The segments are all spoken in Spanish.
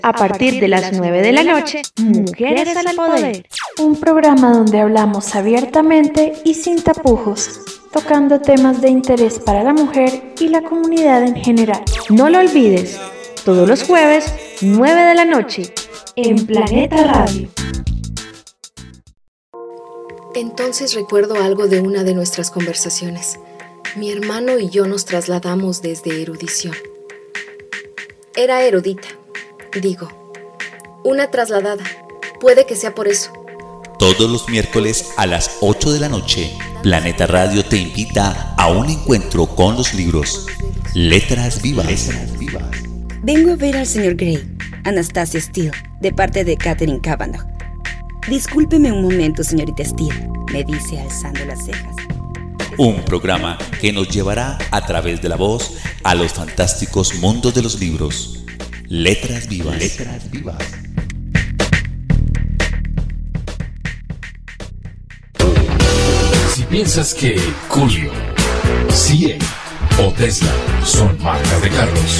A partir de las 9 de la noche, Mujeres al Poder. Un programa donde hablamos abiertamente y sin tapujos, tocando temas de interés para la mujer y la comunidad en general. No lo olvides, todos los jueves, 9 de la noche, en Planeta Radio. Entonces recuerdo algo de una de nuestras conversaciones. Mi hermano y yo nos trasladamos desde erudición. Era erudita, digo, una trasladada. Puede que sea por eso. Todos los miércoles a las 8 de la noche, Planeta Radio te invita a un encuentro con los libros Letras Vivas. Vengo a ver al señor Gray, Anastasia Steele, de parte de Catherine Cavanaugh. Discúlpeme un momento, señorita Steele, me dice alzando las cejas. Un programa que nos llevará a través de la voz a los fantásticos mundos de los libros. Letras Vivas. Letras Vivas. Si piensas que Julio, CA o Tesla son marcas de carros,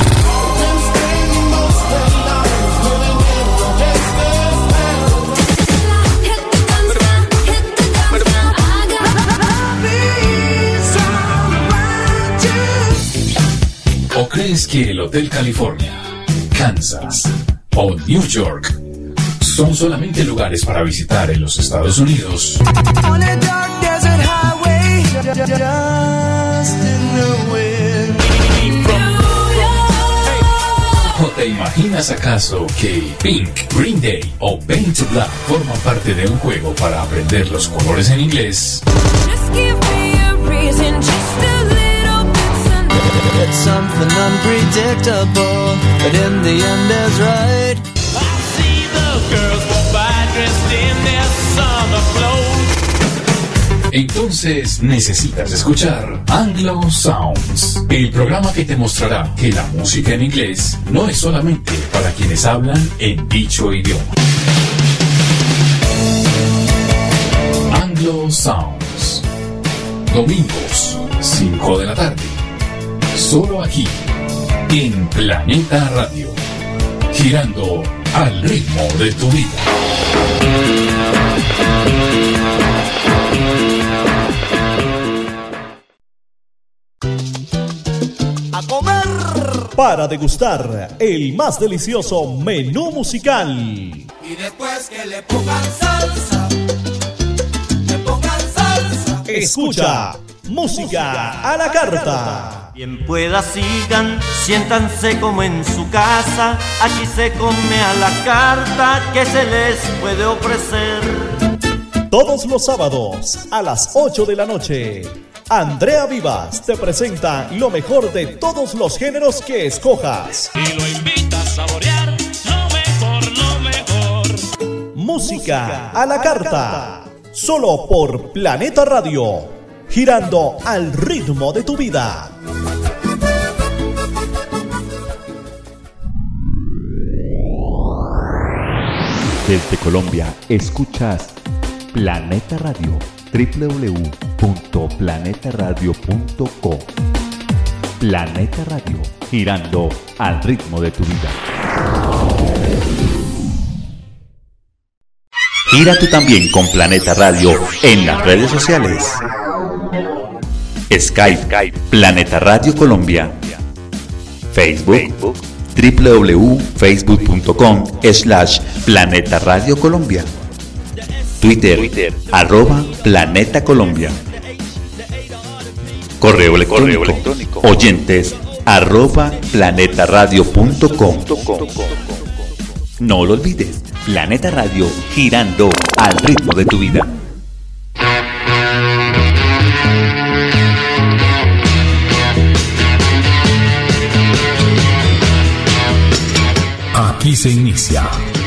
¿o crees que el Hotel California, Kansas o New York son solamente lugares para visitar en los Estados Unidos? ¿O te imaginas acaso que Pink, Green Day o Paint to Black forman parte de un juego para aprender los colores en inglés? It's something unpredictable, but in the end is right. I see the girls walk by dressed in their summer clothes. Entonces necesitas escuchar Anglo Sounds, el programa que te mostrará que la música en inglés no es solamente para quienes hablan en dicho idioma. Anglo Sounds, domingos, 5 de la tarde. Solo aquí, en Planeta Radio, girando al ritmo de tu vida. ¡A comer! Para degustar el más delicioso menú musical. Y después que le pongan salsa, escucha Música a la Carta. Bien pueda sigan, siéntanse como en su casa. Aquí se come a la carta que se les puede ofrecer. Todos los sábados a las 8 de la noche, Andrea Vivas te presenta lo mejor de todos los géneros que escojas. Y lo invita a saborear lo mejor. Música a la Carta. Solo por Planeta Radio. Girando al ritmo de tu vida. Desde Colombia, escuchas Planeta Radio, www.planetaradio.co. Planeta Radio, girando al ritmo de tu vida. Gira tú también con Planeta Radio en las redes sociales. Skype, Planeta Radio Colombia. Facebook, www.facebook.com/Planeta Radio Colombia. Twitter, @Planeta Colombia. Correo electrónico, oyentes @planetaradio.com. No lo olvides, Planeta Radio, girando al ritmo de tu vida. Aquí se inicia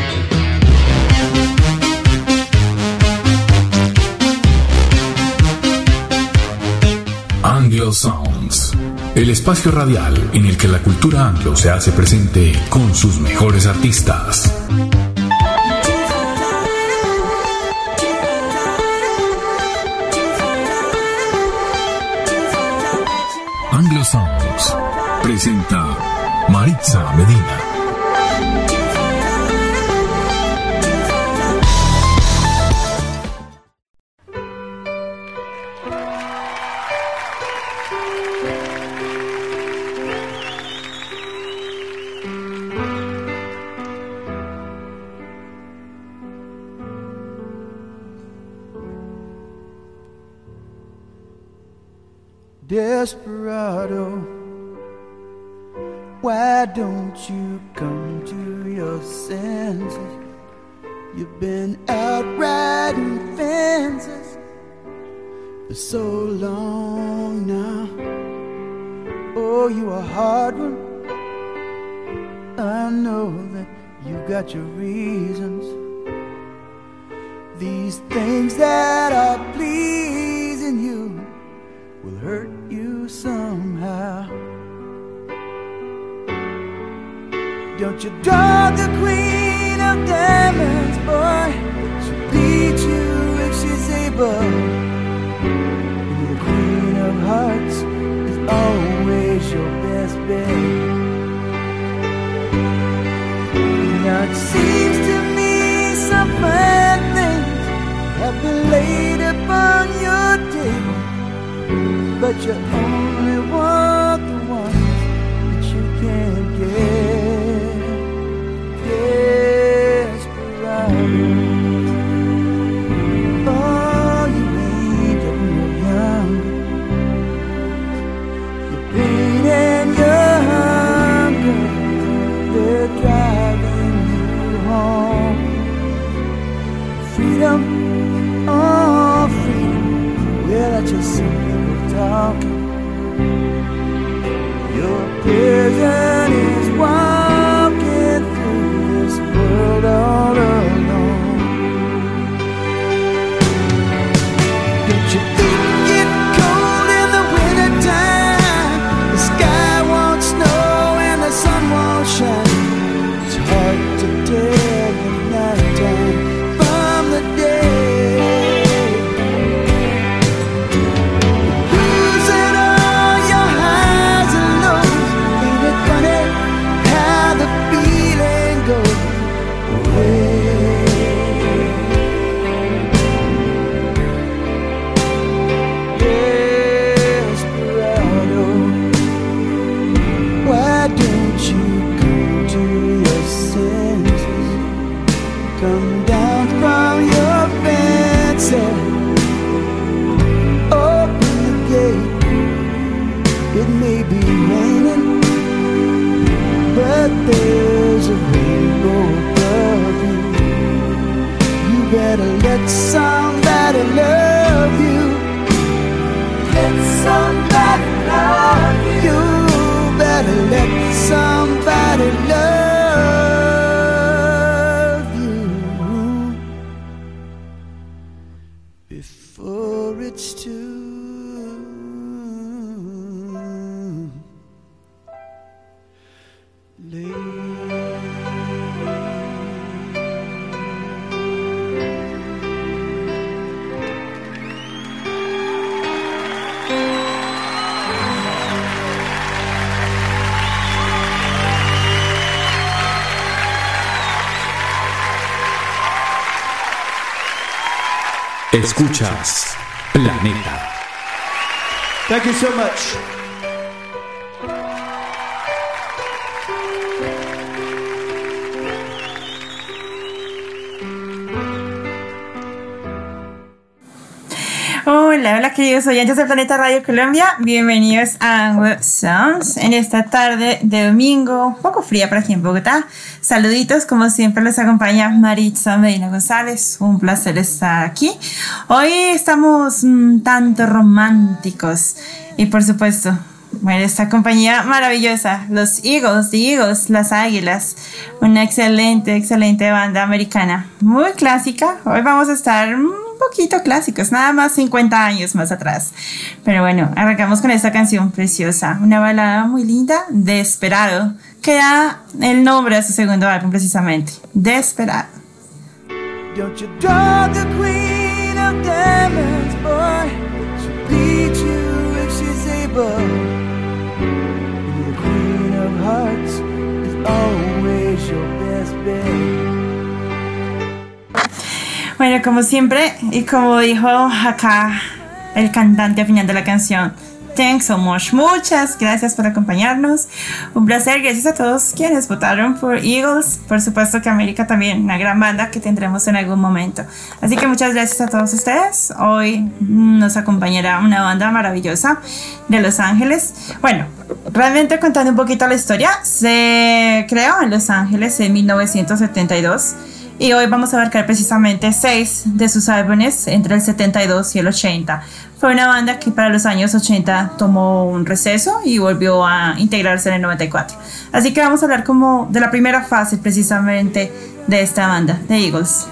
Anglo Sounds, el espacio radial en el que la cultura anglo se hace presente con sus mejores artistas. Anglo Sounds presenta Maritza Medina. Desperado, why don't you come to your senses? You've been out riding fences for so long now. Oh, you a hard one. I know that you got your reasons. These things that are pleasing you will hurt you somehow. Don't you draw the queen of diamonds, boy. She'll beat you if she's able. The queen of hearts is always your best bet. Now it seems to me some fine things have been laid upon your table, but you only want the ones that you can't get. Desperado, oh, you ain't getting no younger. Your pain and your hunger, they're driving you home. Freedom, oh freedom, well that's just some people talking. Your prison is walking through this world all alone. Don't you think it's cold in the winter time? The sky won't snow and the sun won't shine. It's hard to tell the night time from the day. Losing all your highs and lows. Ain't it funny how the feeling goes away? Desperado, why don't you come to your senses? Come down from your fence and open the gate. It may be raining, but there's a rainbow above you. You better let somebody love you. Let somebody love you. You better let somebody love you before it's too late. Escuchas Planeta. Thank you so much. Hola, hola queridos oyentes de Planeta Radio Colombia, bienvenidos a Web Sounds en esta tarde de domingo, un poco fría por aquí en Bogotá. Saluditos, como siempre les acompaña Maritza Medina González, un placer estar aquí. Hoy estamos un tanto románticos y por supuesto, bueno, esta compañía maravillosa, los Eagles, The Eagles, las Águilas, una excelente banda americana, muy clásica. Hoy vamos a estar un poquito clásicos, nada más 50 años más atrás. Pero bueno, arrancamos con esta canción preciosa, una balada muy linda, Desperado, que da el nombre a su segundo álbum precisamente, Desperado. Don't you draw the queen of diamonds, boy. She'll beat you if she's able. The queen of hearts is always your best bet. Bueno, como siempre, y como dijo acá el cantante al final de la canción, Thanks so much. Muchas gracias por acompañarnos. Un placer. Gracias a todos quienes votaron por Eagles. Por supuesto que América también, una gran banda que tendremos en algún momento. Así que muchas gracias a todos ustedes. Hoy nos acompañará una banda maravillosa de Los Ángeles. Bueno, realmente contando un poquito la historia, se creó en Los Ángeles en 1972. Y hoy vamos a abarcar precisamente 6 de sus álbumes entre el 72 y el 80. Fue una banda que para los años 80 tomó un receso y volvió a integrarse en el 94. Así que vamos a hablar como de la primera fase precisamente de esta banda, de Eagles.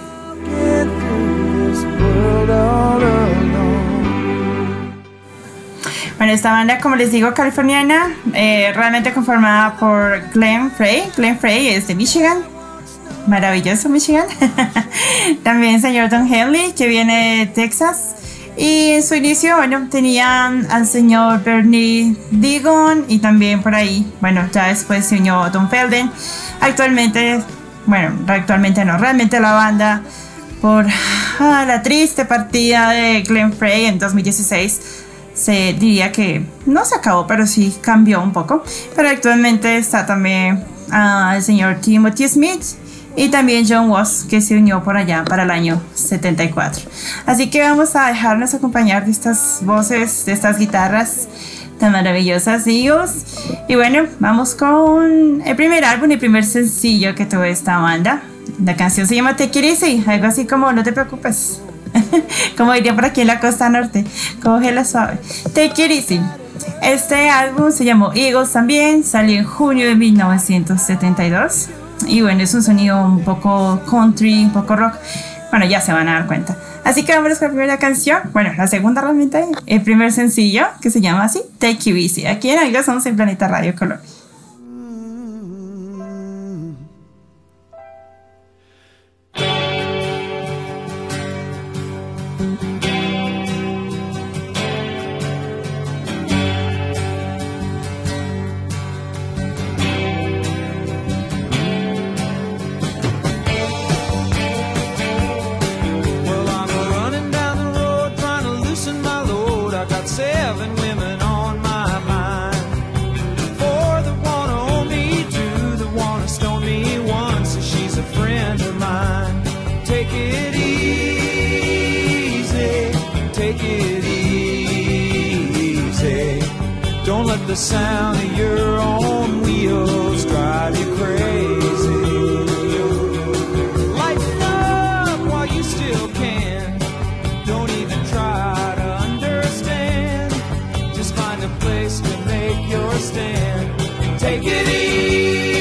Bueno, esta banda, como les digo, californiana, realmente conformada por Glenn Frey. Glenn Frey es de Michigan. Maravilloso Michigan. También señor Don Henley, que viene de Texas. Y en su inicio, bueno, tenían al señor Bernie Digon y también por ahí, bueno, ya después se unió Don Felden. Actualmente no, realmente la banda, por la triste partida de Glenn Frey en 2016, se diría que no se acabó, pero sí cambió un poco. Pero actualmente está también el señor Timothy Smith y también John Woss, que se unió por allá para el año 74. Así que vamos a dejarnos acompañar de estas voces, de estas guitarras tan maravillosas, Eagles. Y bueno, vamos con el primer álbum y el primer sencillo que tuvo esta banda. La canción se llama Take It Easy, algo así como no te preocupes. Como diría por aquí en la costa norte, cógela suave. Take It Easy. Este álbum se llamó Eagles también, salió en junio de 1972. Y bueno, es un sonido un poco country, un poco rock. Bueno, ya se van a dar cuenta. Así que vamos con la primera canción. Bueno, la segunda realmente, el primer sencillo, que se llama así, Take It Easy. Aquí en Algo Somos en Planeta Radio Colombia. The sound of your own wheels drive you crazy. Lighten up while you still can. Don't even try to understand. Just find a place to make your stand. Take it easy.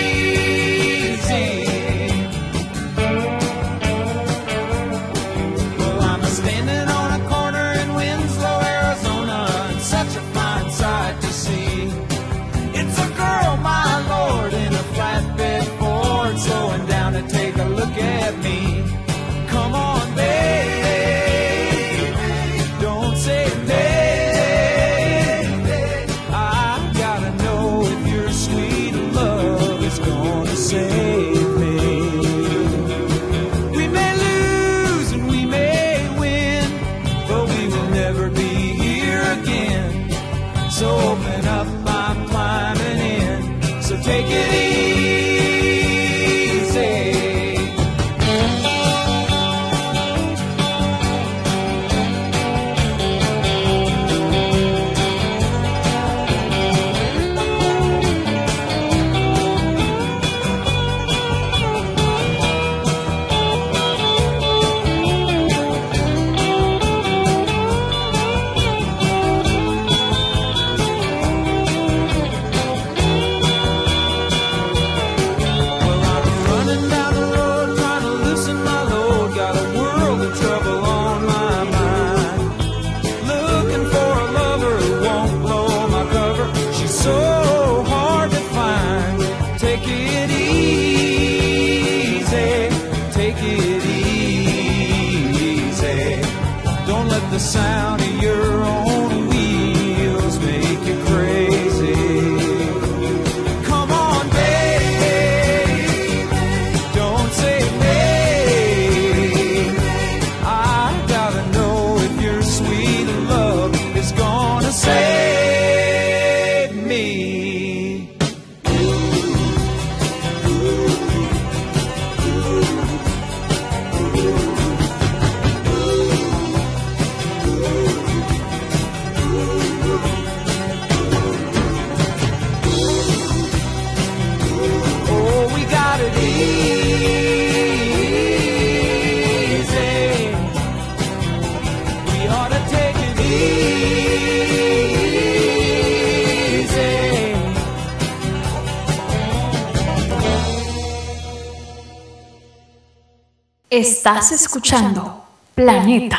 Well, I'm standing on a corner in Winslow, Arizona, and such a fine sight to see. It's a girl, my lord, in a flatbed Ford, slowing down to take a look at me. Come on, baby, don't say baby. I gotta know if your sweet love is gonna save me. We may lose and we may win, but we will never be here again. So open up, I'm climbing in, so take it easy. The sound of your own wheels make you crazy. Come on, baby, don't say maybe. I gotta know if your sweet love is gonna save Estás escuchando Planeta.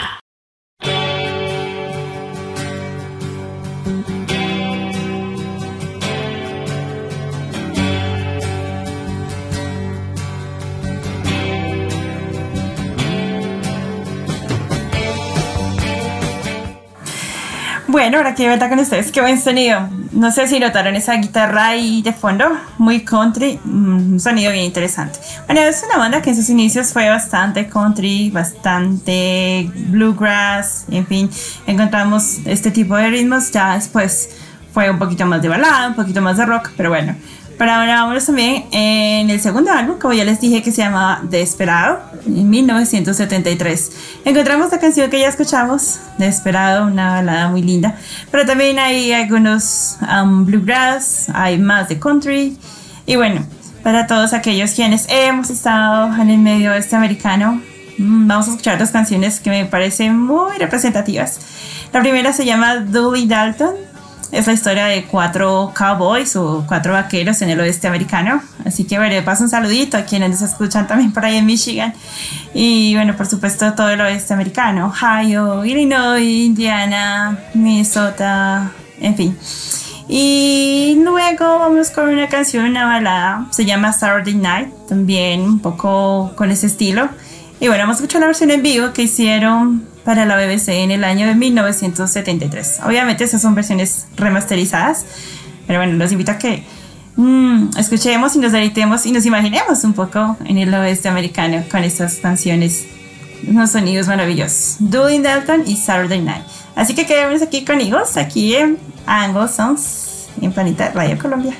Bueno, ahora que de verdad con ustedes, qué buen sonido. No sé si notaron esa guitarra ahí de fondo, muy country, un sonido bien interesante. Bueno, es una banda que en sus inicios fue bastante country, bastante bluegrass, en fin, encontramos este tipo de ritmos. Ya después fue un poquito más de balada, un poquito más de rock, pero bueno. Pero ahora vamos también en el segundo álbum, como ya les dije, que se llama Desperado, en 1973. Encontramos la canción que ya escuchamos, Desperado, una balada muy linda. Pero también hay algunos bluegrass, hay más de country. Y bueno, para todos aquellos quienes hemos estado en el medio oeste americano, vamos a escuchar dos canciones que me parecen muy representativas. La primera se llama Dully Dalton. Es la historia de 4 cowboys o 4 vaqueros en el oeste americano. Así que bueno, paso un saludito a quienes nos escuchan también por ahí en Michigan. Y bueno, por supuesto todo el oeste americano. Ohio, Illinois, Indiana, Minnesota, en fin. Y luego vamos con una canción, una balada. Se llama Saturday Night, también un poco con ese estilo. Y bueno, vamos a escuchar la versión en vivo que hicieron para la BBC en el año de 1973. Obviamente esas son versiones remasterizadas, pero bueno, los invito a que escuchemos y nos deleitemos y nos imaginemos un poco en el oeste americano con estas canciones, unos sonidos maravillosos. Dully Dalton y Saturday Night. Así que quedémonos aquí con Eagles, aquí en Angle Sounds, en Planeta Radio Colombia.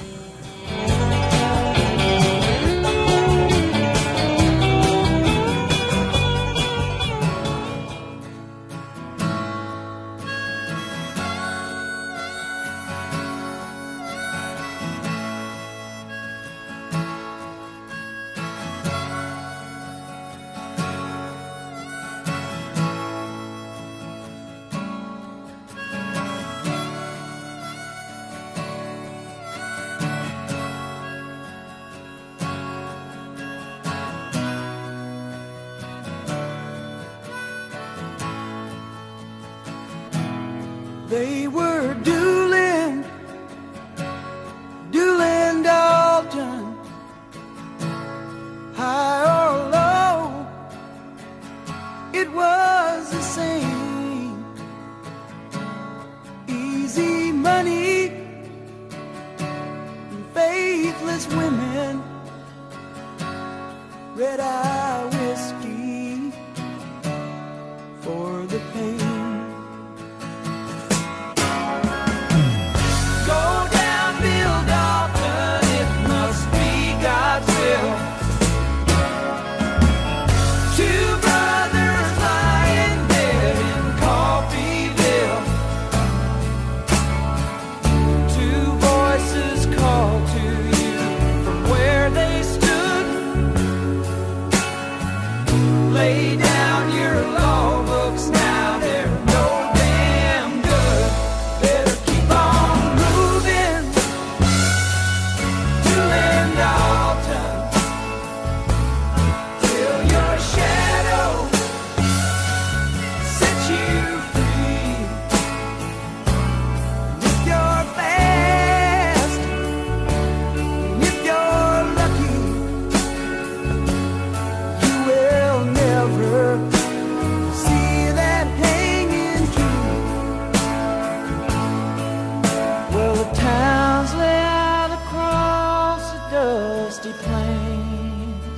They were dueling Dalton, high or low, it was the same. Easy money, faithless women, red-eye whiskey for the pain. Lay down your law books now, they're no damn good. Better keep on moving, Dully Dalton, till your shadow sets you free. And if you're fast, and if you're lucky, you will never see that hanging tree. Well, the towns lay out across the dusty plains,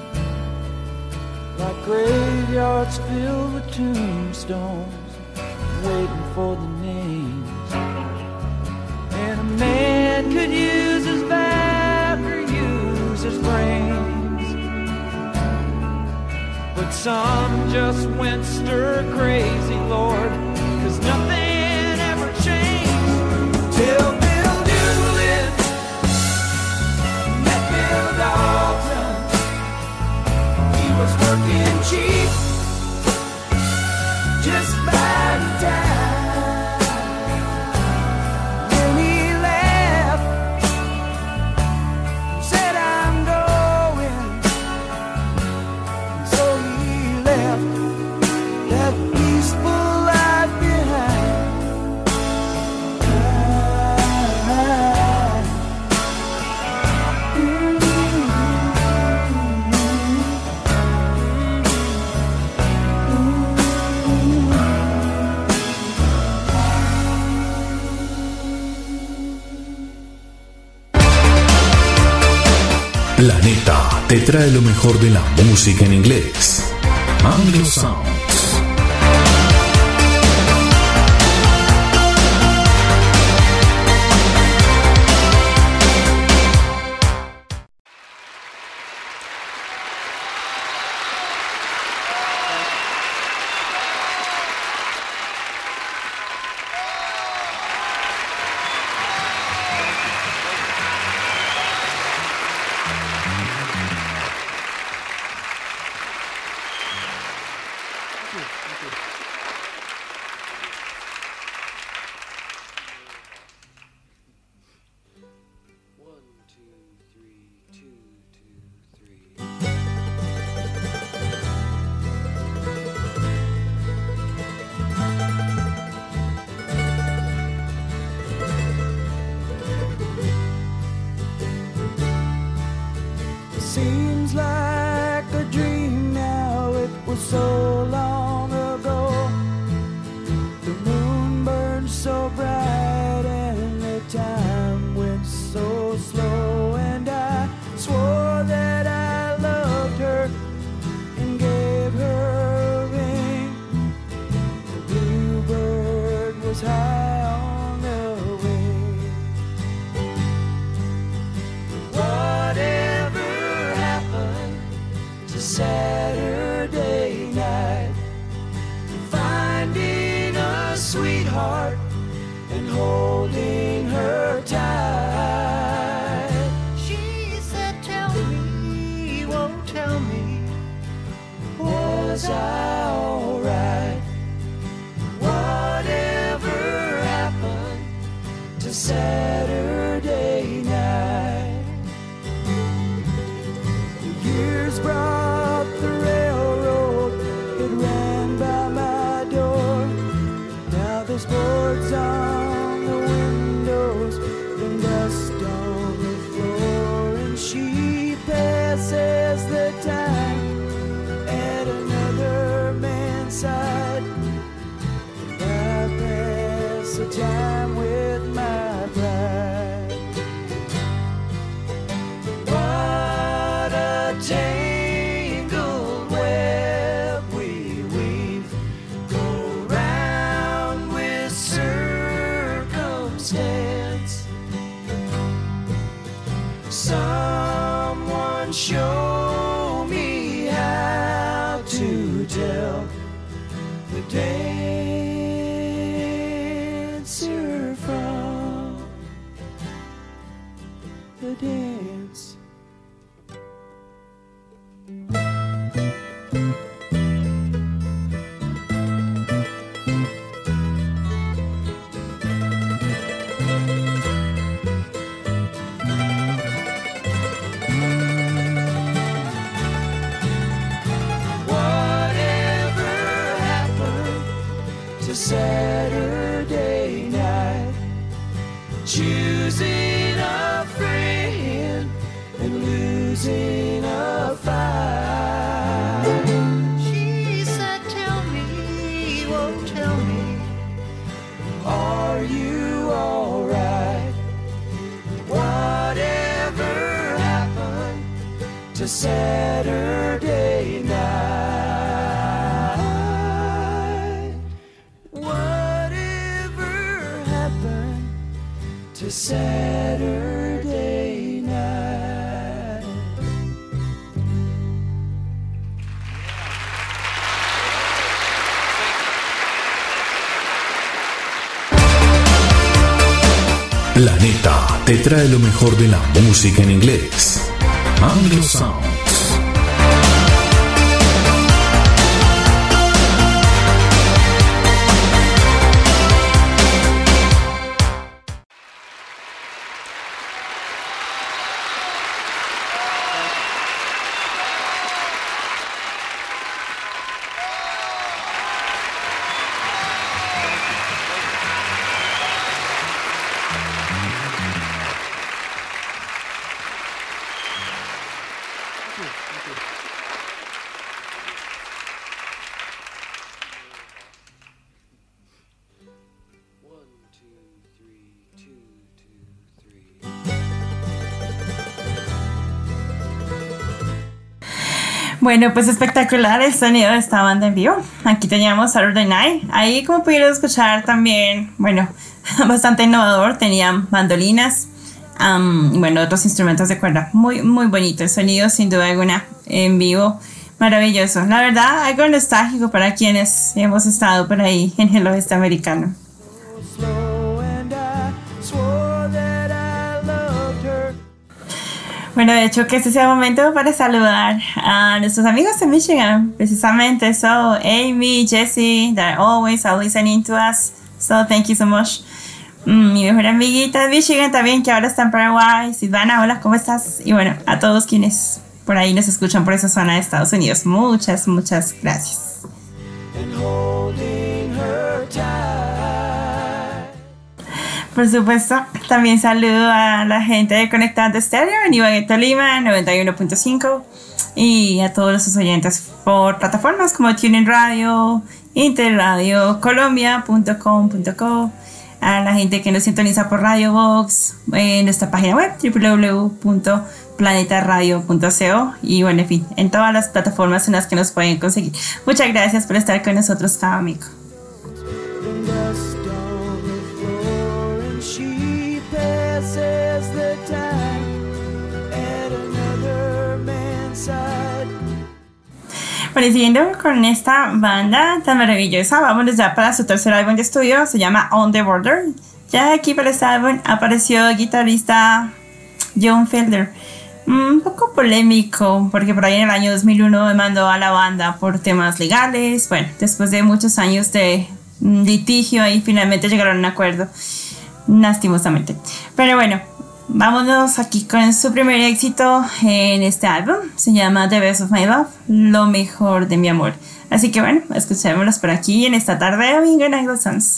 like graveyards filled with tombstones, waiting for the names. And a man could use his back or use his brains, but some just went stir crazy, Lord, 'cause nothing ever changed till Bill Doolin met Bill Dalton. He was working cheap, just biding time. Then he left, said I'm going, so he trae lo mejor de la música en inglés. Anglo Sounds. Seems like a dream now, it was so long ago. The moon burned so bright and the time went so slow. And I swore that I loved her and gave her a ring. The bluebird was high on the wing. Whatever Saturday night, finding a sweetheart and holding her tight. She said, tell me, won't tell me, was I alright? Whatever happened to Saturday night? The years brought the railroad, it ran by my door. Now there's boards on the windows and dust on the floor. And she passes the time at another man's side. And I pass the time with my pride. What a tangled web we weave, go round with circumstance. Someone show me how to tell the dancer from the dance. Whatever happened to Saturday night? Choosing a friend and losing a fight. She said, tell me, won't tell me, are you alright? Whatever happened to Saturday night? Whatever happened to Saturday night? Planeta te trae lo mejor de la música en inglés. Anglo Sounds. Bueno, pues espectacular el sonido de esta banda en vivo. Aquí teníamos Saturday Night. Ahí, como pudieron escuchar, también, bueno, bastante innovador. Tenían mandolinas, bueno, otros instrumentos de cuerda. Muy, muy bonito el sonido, sin duda alguna, en vivo. Maravilloso. La verdad, algo nostálgico para quienes hemos estado por ahí en el oeste americano. Bueno, de hecho que este sea el momento para saludar a nuestros amigos de Michigan, precisamente. So, Amy, Jessie, they're always listening to us. So, thank you so much. Mi mejor amiguita de Michigan también, que ahora está en Paraguay. Silvana, hola, ¿cómo estás? Y bueno, a todos quienes por ahí nos escuchan por esa zona de Estados Unidos. Muchas, muchas gracias. Por supuesto, también saludo a la gente de Conectando Estéreo en Ibagué, Tolima, 91.5, y a todos los oyentes por plataformas como TuneIn Radio, Interradio, Colombia.com.co, a la gente que nos sintoniza por Radio Box, en nuestra página web www.planetaradio.co, y bueno, en fin, en todas las plataformas en las que nos pueden conseguir. Muchas gracias por estar con nosotros cada amigo. Bueno, siguiendo con esta banda tan maravillosa, vámonos ya para su tercer álbum de estudio, se llama On the Border. Ya aquí para este álbum apareció el guitarrista John Felder, un poco polémico porque por ahí en el año 2001 demandó a la banda por temas legales. Bueno, después de muchos años de litigio ahí finalmente llegaron a un acuerdo, lastimosamente. Pero bueno, vámonos aquí con su primer éxito en este álbum. Se llama The Best of My Love, lo mejor de mi amor. Así que bueno, escuchémoslos por aquí en esta tarde de domingo en Anglo Sons.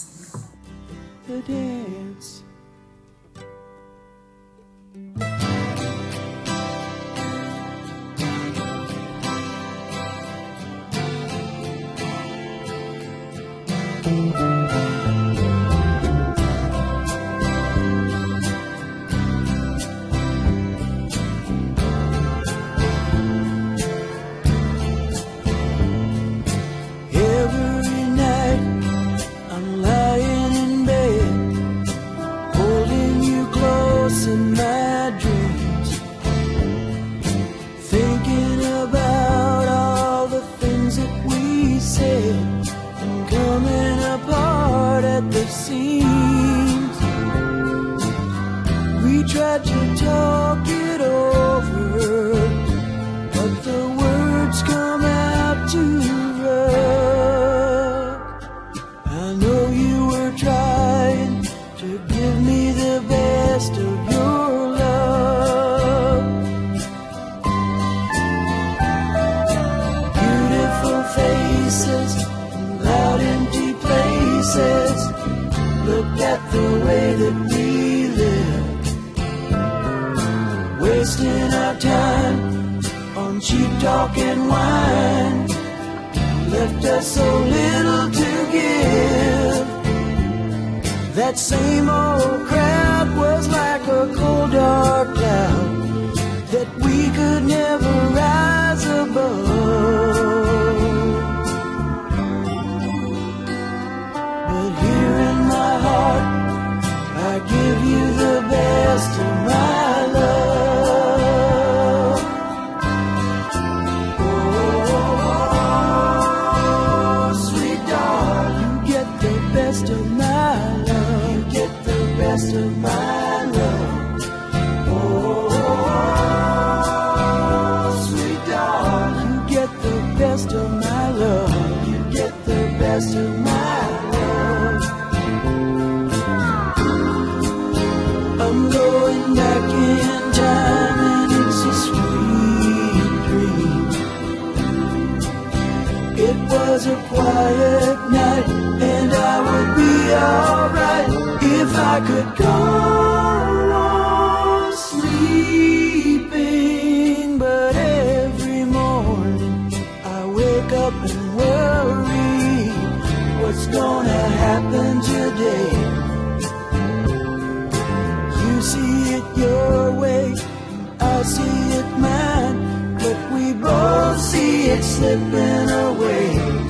See it mine, but we both see it's slipping away.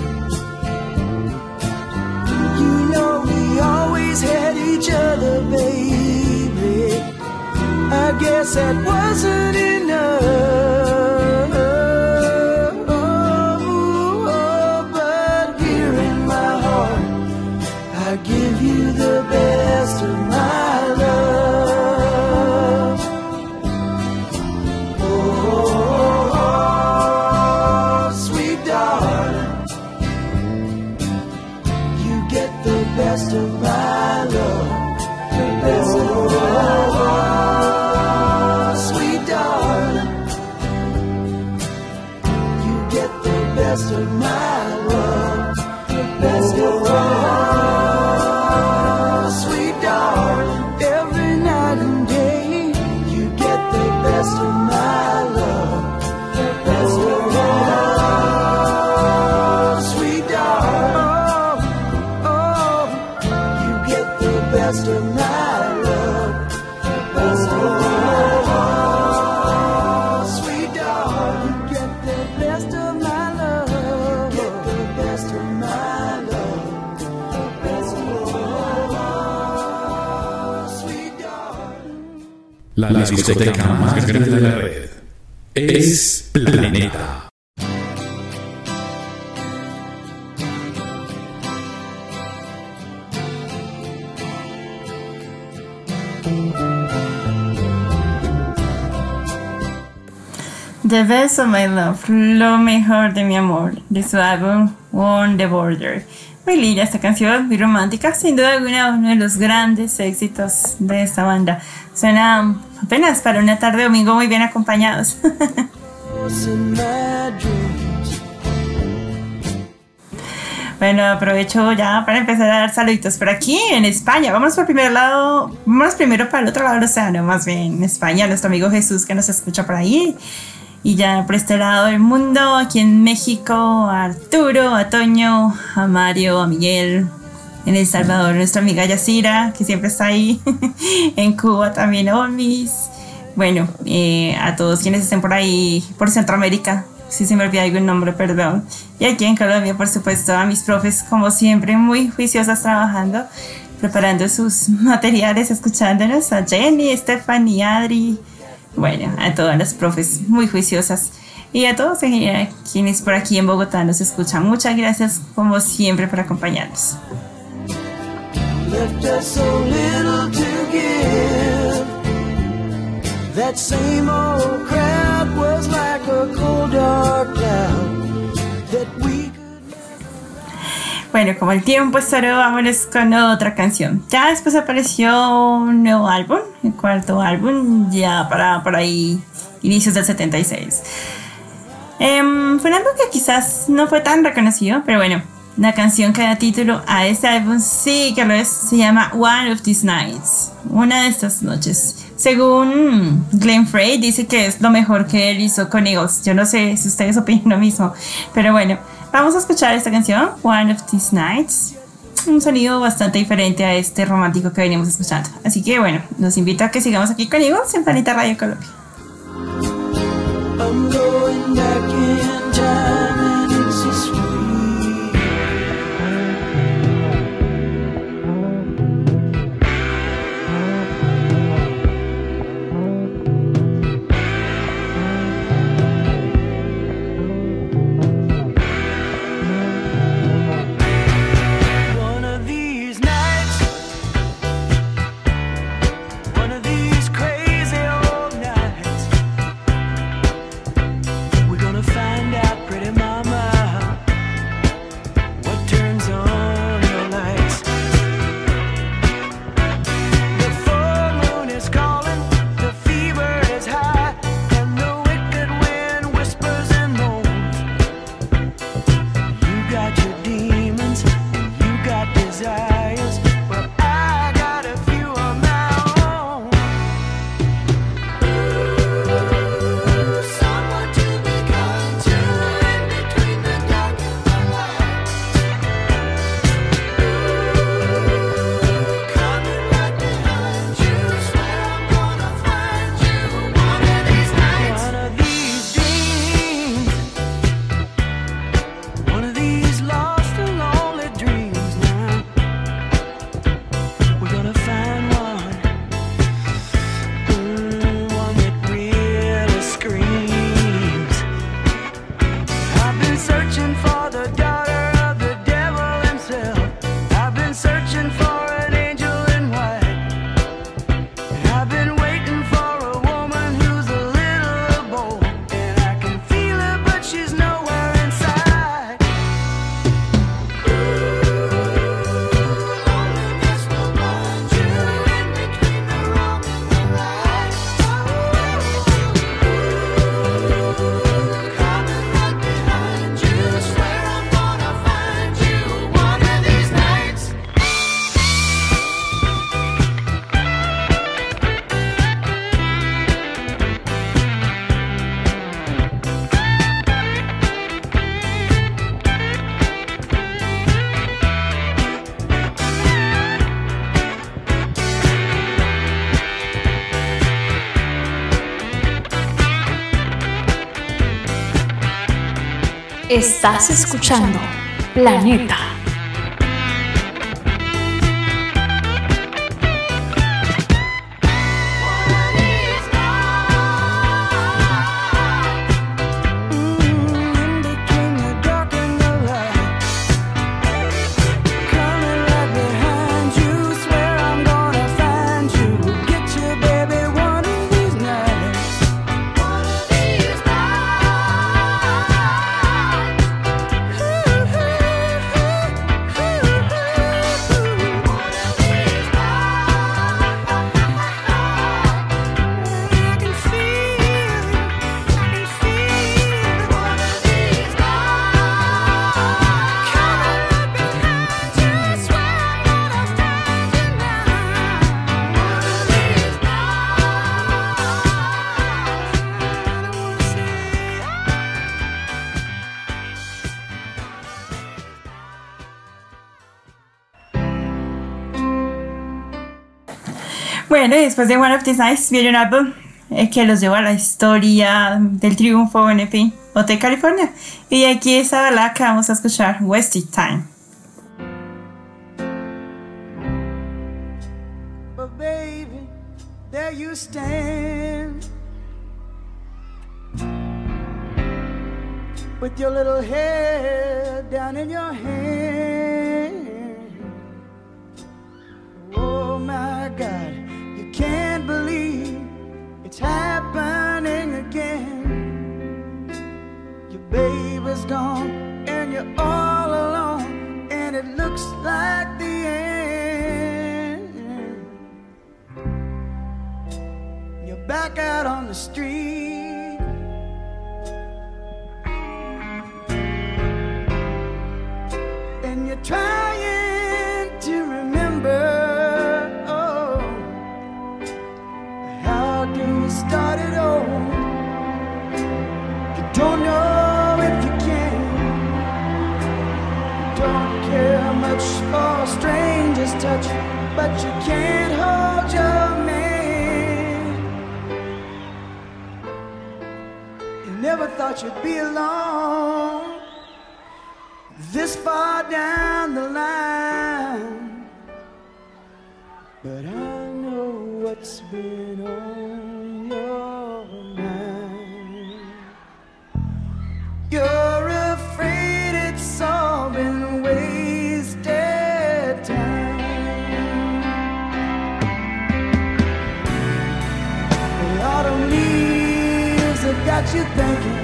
You know we always had each other, baby. I guess that wasn't enough. But here in my heart, I give you the best of my love. Oh, sweet darling, you get the best of my love. The best of my love. Sweet darling, you get the best of my love. The best of my love. Sweet darling, every night and day, you get the best of my love. The best of my love. Sweet darling, oh, you get the best of my love. The best of my love. Sweet darling, you get the best of my love. Get the best of my love. The best of my love. Sweet darling. La discoteca más grande de la red es Planeta. The Best of My Love, lo mejor de mi amor, de su álbum On the Border. Muy linda esta canción, muy romántica, sin duda alguna uno de los grandes éxitos de esta banda. Suena apenas para una tarde de domingo muy bien acompañados. Bueno, aprovecho ya para empezar a dar saluditos por aquí en España. Vamos primero para el otro lado del océano, más bien en España, nuestro amigo Jesús que nos escucha por ahí. Y ya por este lado del mundo, aquí en México, a Arturo, a Toño, a Mario, a Miguel. En El Salvador, nuestra amiga Yacira, que siempre está ahí. En Cuba también, Omis. Bueno, a todos quienes estén por ahí, por Centroamérica. Si se me olvida algún nombre, perdón. Y aquí en Colombia, por supuesto, a mis profes, como siempre, muy juiciosas trabajando, preparando sus materiales, escuchándonos. A Jenny, Stephanie, Adri. Bueno, a todas las profes muy juiciosas. Y a todos en general, quienes por aquí en Bogotá nos escuchan. Muchas gracias, como siempre, por acompañarnos. Left us so little to give. That same old crowd was like a cold dark cloud that we could... Bueno, como el tiempo es oro, vámonos con otra canción. Ya después apareció un nuevo álbum, el cuarto álbum, ya para por ahí inicios del 76. Fue un álbum que quizás no fue tan reconocido, pero bueno, la canción que da título a este álbum sí que lo es, se llama One of These Nights, una de estas noches. Según Glenn Frey, dice que es lo mejor que él hizo con Eagles. Yo no sé si ustedes opinan lo mismo, pero bueno, vamos a escuchar esta canción, One of These Nights. Un sonido bastante diferente a este romántico que venimos escuchando. Así que bueno, los invito a que sigamos aquí con Eagles en Planeta Radio Colombia. I'm going back in time and it's so sweet. One of these crazy old nights. Estás escuchando Planeta. Bueno, y después de One of These Nights viene un álbum que los lleva a la historia del triunfo en el Hotel California. Y aquí esa balada que vamos a escuchar, Wasted Time. But baby, there you stand with your little head down in your hand. Oh my God, you can't believe it's happening again. Your baby's gone and you're all alone, and it looks like the end. You're back out on the street, and you're trying to remember. Start it over. You don't know if you can. Don't care much for a stranger's touch, but you can't hold your man. You never thought you'd be alone this far down the line, but I know what's been on your mind. You're afraid it's all been wasted time. The autumn leaves have got you thinking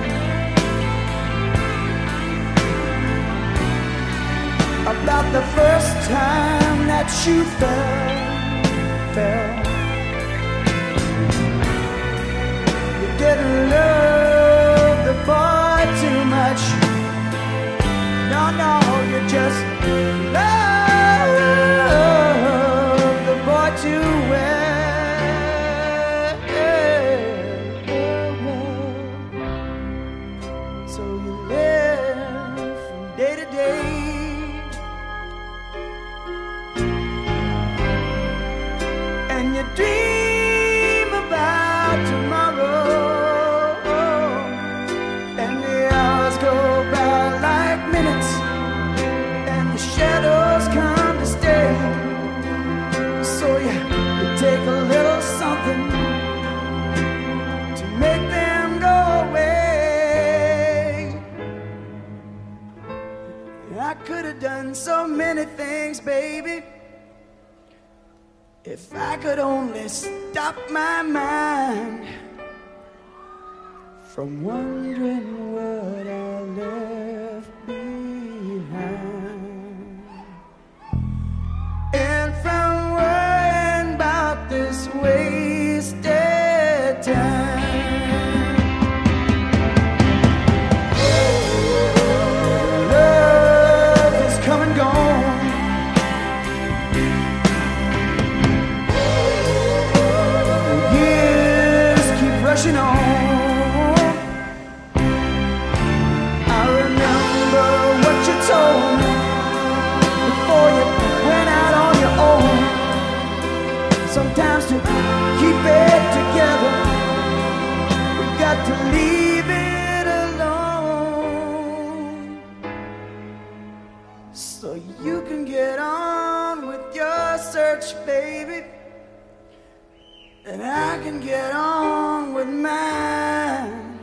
about the first time that you fell. You didn't love the boy too much. No, you just love the boy too well. So you live from day to day, and you dream about tomorrow, and the hours go by like minutes, and the shadows come to stay. So you take a little something to make them go away. I could have done so many things, baby, if I could only stop my mind from wondering what I left behind, and from worrying about this wasted time. Love is come and gone. Rushing on. I remember what you told me before you went out on your own. Sometimes to keep it together, we got to leave it alone. so you can get on with your search, baby, and I can get on with mine.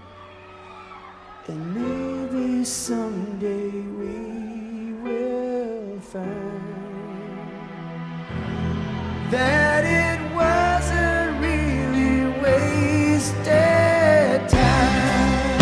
And maybe someday we will find that it wasn't really wasted time.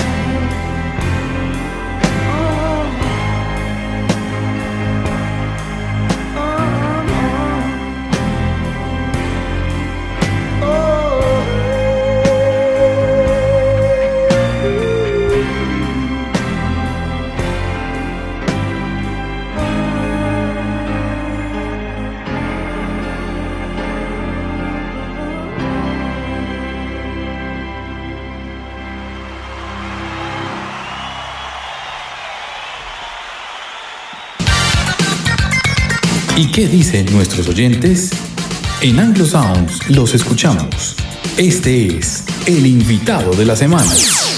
¿Y qué dicen nuestros oyentes? En Anglo Sounds los escuchamos. Este es el invitado de la semana.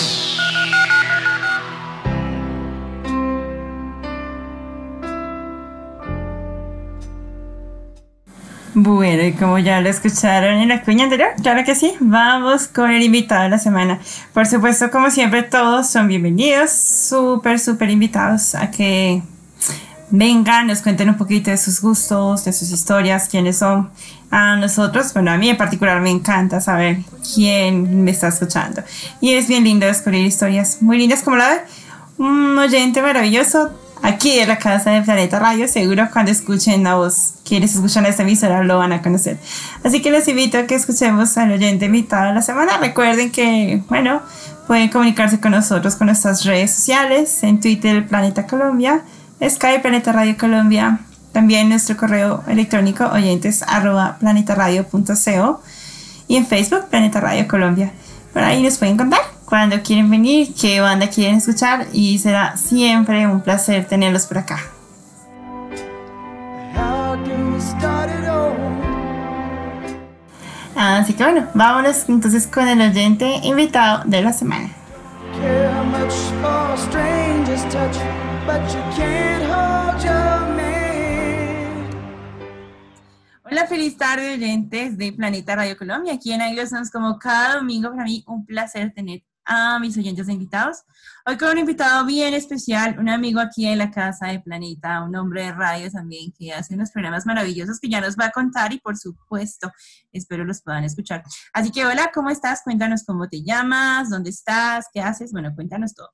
Bueno, y como ya lo escucharon en la cuña anterior, claro que sí, vamos con el invitado de la semana. Por supuesto, como siempre, todos son bienvenidos, súper invitados a que vengan, nos cuenten un poquito de sus gustos, de sus historias, quiénes son. A nosotros, bueno, a mí en particular me encanta saber quién me está escuchando. Y es bien lindo descubrir historias muy lindas como la de un oyente maravilloso aquí de la casa de Planeta Radio. Seguro cuando escuchen la voz, quienes escuchan esta emisora lo van a conocer. Así que les invito a que escuchemos al oyente invitado de la semana. Recuerden que, bueno, pueden comunicarse con nosotros con nuestras redes sociales, en Twitter Planeta Colombia, Skype Planeta Radio Colombia, también nuestro correo electrónico oyentes@planetaradio.co y en Facebook Planeta Radio Colombia. Por ahí nos pueden contar cuando quieren venir, qué banda quieren escuchar, y será siempre un placer tenerlos por acá. Así que bueno, vámonos entonces con el oyente invitado de la semana. Hola, feliz tarde, oyentes de Planeta Radio Colombia. Aquí en Anglo Sounds, como cada domingo, para mí un placer tener a mis oyentes invitados. Hoy con un invitado bien especial, un amigo aquí en la casa de Planeta, un hombre de radio también que hace unos programas maravillosos que ya nos va a contar y por supuesto espero los puedan escuchar. Así que hola, ¿cómo estás? Cuéntanos cómo te llamas, dónde estás, qué haces. Bueno, cuéntanos todo.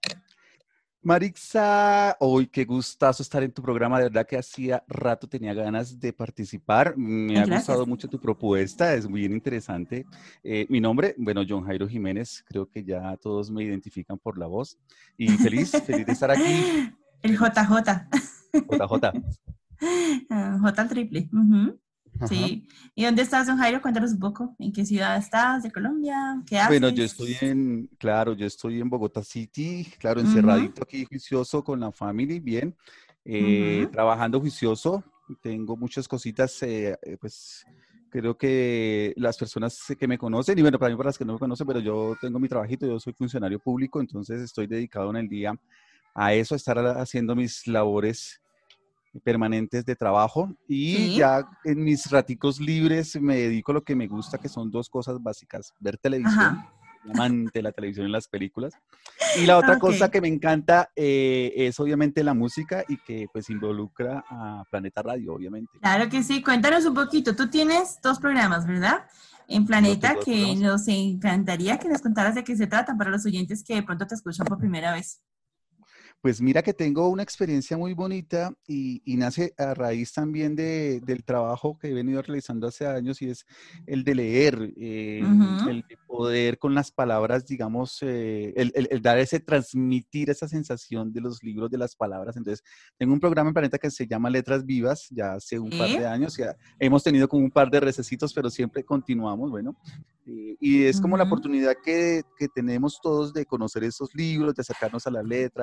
Marixa, hoy qué gustazo estar en tu programa, de verdad que hacía rato tenía ganas de participar, me ha gustado mucho tu propuesta, es bien interesante. Mi nombre, bueno, John Jairo Jiménez, creo que ya todos me identifican por la voz, y feliz de estar aquí. El JJ. JJ. J al triple. Sí. ¿Y dónde estás, don Jairo? Cuéntanos un poco. ¿En qué ciudad estás de Colombia? ¿Qué haces? Bueno, yo estoy en Bogotá City, claro, encerradito aquí, juicioso con la family, bien, trabajando juicioso, tengo muchas cositas, pues creo que las personas que me conocen, y bueno, para las que no me conocen, pero yo tengo mi trabajito, yo soy funcionario público, entonces estoy dedicado en el día a eso, a estar haciendo mis labores permanentes de trabajo, y ya en mis raticos libres me dedico a lo que me gusta, que son dos cosas básicas: ver televisión, amante de la televisión y las películas, y la otra cosa que me encanta es obviamente la música, y que pues involucra a Planeta Radio, obviamente. Claro que sí, cuéntanos un poquito. Tú tienes 2 programas, ¿verdad? En Planeta, que nos encantaría que nos contaras de qué se trata para los oyentes que de pronto te escuchan por primera vez. Pues mira que tengo una experiencia muy bonita y nace a raíz también del trabajo que he venido realizando hace años, y es el de leer, el de poder con las palabras, digamos, el dar transmitir esa sensación de los libros, de las palabras. Entonces, tengo un programa en Planeta que se llama Letras Vivas, ya hace un par de años, ya hemos tenido como un par de recesitos, pero siempre continuamos, bueno. Y es como la oportunidad que tenemos todos de conocer esos libros, de acercarnos a las letras,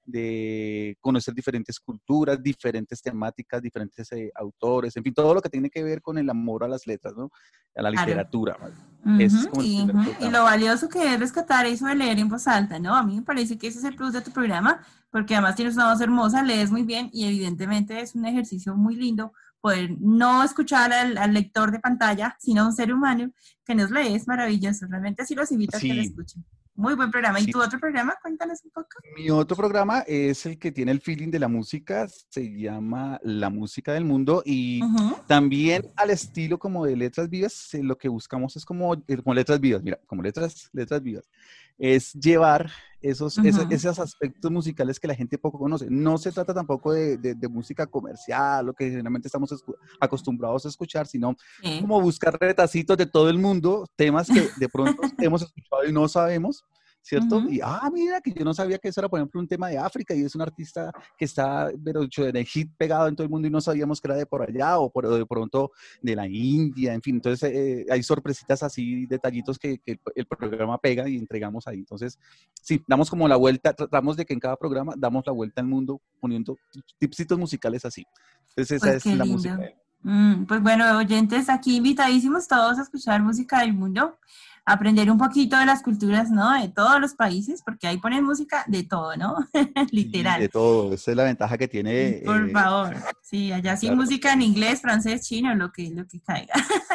de conocer diferentes culturas, diferentes temáticas, diferentes autores, en fin, todo lo que tiene que ver con el amor a las letras, ¿no? A la literatura. Es como el primer programa. Y lo valioso que es rescatar eso de leer en voz alta, ¿no? A mí me parece que ese es el plus de tu programa, porque además tienes una voz hermosa, lees muy bien y evidentemente es un ejercicio muy lindo poder no escuchar al lector de pantalla, sino a un ser humano que nos lee, es maravilloso. Realmente sí los invito a que lo escuchen. Muy buen programa. ¿Y tu otro programa? Cuéntanos un poco. Mi otro programa es el que tiene el feeling de la música, se llama La Música del Mundo y también al estilo como de Letras Vivas, lo que buscamos es como Letras Vivas, mira, como letras Vivas, es llevar esos aspectos musicales que la gente poco conoce. No se trata tampoco de música comercial, lo que generalmente estamos acostumbrados a escuchar, sino como buscar retacitos de todo el mundo, temas que de pronto hemos escuchado y no sabemos, ¿cierto? Y, mira, que yo no sabía que eso era, por ejemplo, un tema de África y es un artista que está, pero hecho de hit pegado en todo el mundo y no sabíamos que era de por allá o de pronto de la India, en fin. Entonces, hay sorpresitas así, detallitos que el programa pega y entregamos ahí. Entonces, sí, damos como la vuelta, tratamos de que en cada programa damos la vuelta al mundo poniendo tipsitos musicales así. Entonces, esa es la música. Pues bueno, oyentes, aquí invitadísimos todos a escuchar música del mundo, aprender un poquito de las culturas, ¿no? De todos los países, porque ahí ponen música de todo, ¿no? Literal. Sí, de todo, esa es la ventaja que tiene. Por favor, sí, allá sí, claro. Música en inglés, francés, chino, lo que caiga.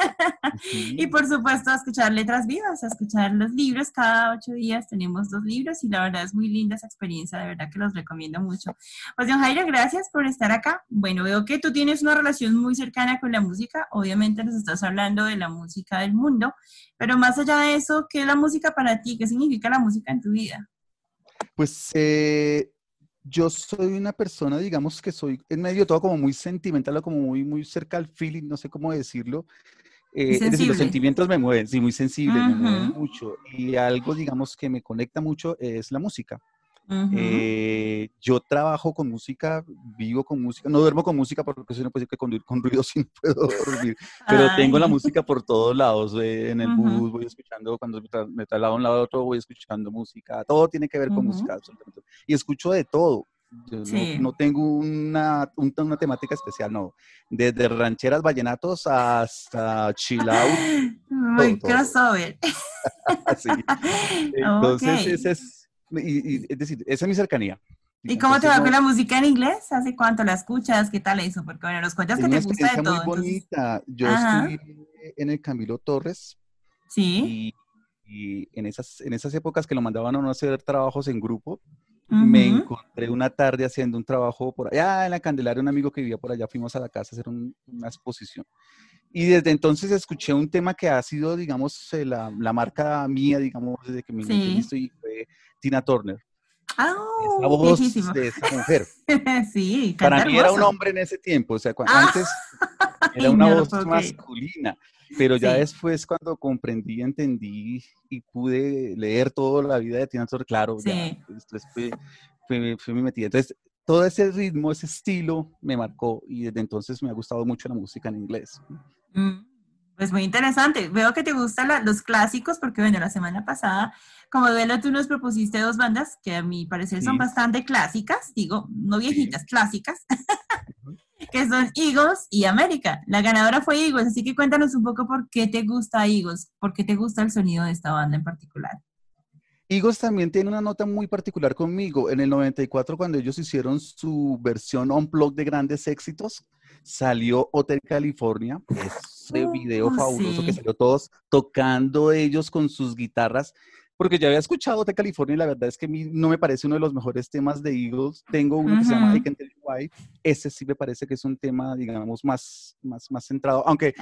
Y por supuesto, a escuchar Letras Vivas, a escuchar los libros, cada 8 días tenemos 2 libros y la verdad es muy linda esa experiencia, de verdad que los recomiendo mucho. Pues don Jairo, gracias por estar acá. Bueno, veo que tú tienes una relación muy cercana con la música, obviamente nos estás hablando de la música del mundo, pero más allá de eso, ¿qué es la música para ti? ¿Qué significa la música en tu vida? Pues yo soy una persona, digamos que soy en medio de todo como muy sentimental o como muy cerca al feeling, no sé cómo decirlo. Es decir, los sentimientos me mueven, sí, muy sensible, me mueven mucho. Y algo, digamos, que me conecta mucho es la música. Yo trabajo con música, vivo con música, no duermo con música porque eso no puede decir que con ruido sí no puedo dormir, pero tengo la música por todos lados, en el bus voy escuchando, cuando me traslado de un lado a otro voy escuchando música, todo tiene que ver con música, absolutamente. Y escucho de todo. Yo no tengo una temática especial, no. Desde rancheras, vallenatos hasta chill out. Muy crossover. Sí. Entonces, ese es, es decir, esa es mi cercanía. ¿Y cómo te va con la música en inglés? ¿Hace cuánto la escuchas? ¿Qué tal eso? Porque bueno, nos cuentas que te gusta de todo. Muy bonita. Yo estuve en el Camilo Torres. Sí. Y en esas épocas que lo mandaban a uno a hacer trabajos en grupo, me encontré una tarde haciendo un trabajo por allá en la Candelaria, un amigo que vivía por allá, fuimos a la casa a hacer una exposición. Y desde entonces escuché un tema que ha sido, digamos, la marca mía, digamos, desde que me inició, y fue Tina Turner. Esa voz de esa mujer. Sí, para mí era un hombre en ese tiempo, o sea, antes era una voz masculina, pero ya después cuando comprendí, entendí y pude leer toda la vida de Tina Turner, claro, ya después fue mi metida. Entonces, todo ese ritmo, ese estilo me marcó y desde entonces me ha gustado mucho la música en inglés. Pues muy interesante. Veo que te gustan los clásicos porque, bueno, la semana pasada, como duelo, tú nos propusiste 2 bandas que a mi parecer son bastante clásicas, digo, no viejitas, clásicas, que son Eagles y América. La ganadora fue Eagles, así que cuéntanos un poco por qué te gusta Eagles, por qué te gusta el sonido de esta banda en particular. Eagles también tiene una nota muy particular conmigo. En el 94, cuando ellos hicieron su versión unplugged de grandes éxitos, salió Hotel California, ese video fabuloso que salió todos tocando ellos con sus guitarras, porque ya había escuchado Hotel California y la verdad es que a mí no me parece uno de los mejores temas de Eagles. Tengo uno que se llama I Can't Tell You Why. Ese sí me parece que es un tema, digamos, más centrado, aunque